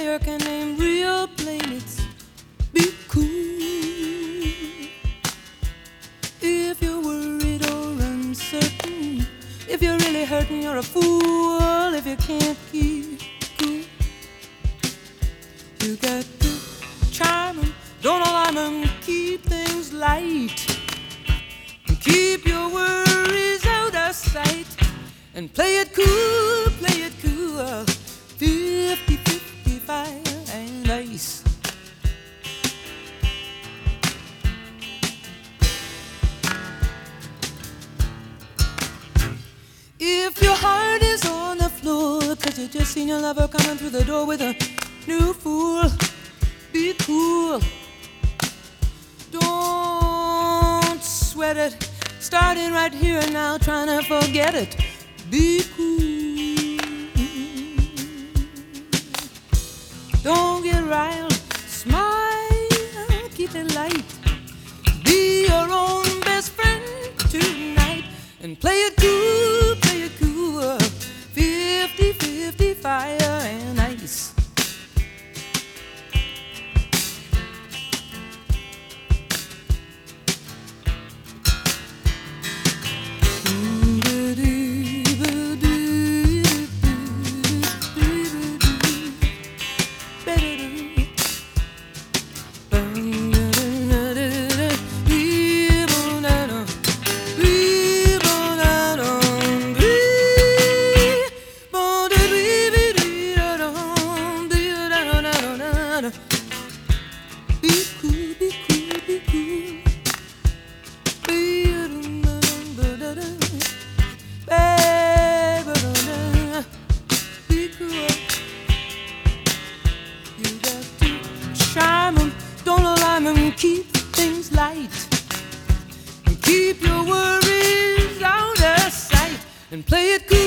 American name, real plain, it's be cool. If you're worried or uncertain, if you're really hurting, you're a fool. If you can't keep cool, you got to charm 'em, don't alarm 'em, keep things light, and keep your worries out of sight, and play it cool, play it cool. 50, 55 and ice. If your heart is on the floor 'cause you just seen your lover coming through the door with a new fool, be cool. Don't sweat it, starting right here and now, trying to forget it. Be cool. Don't get riled, smile, keep it light. Be your own best friend tonight, and play it cool, play it cool. 50, 50, fire and ice. Keep things light, and keep your worries out of sight, and play it cool.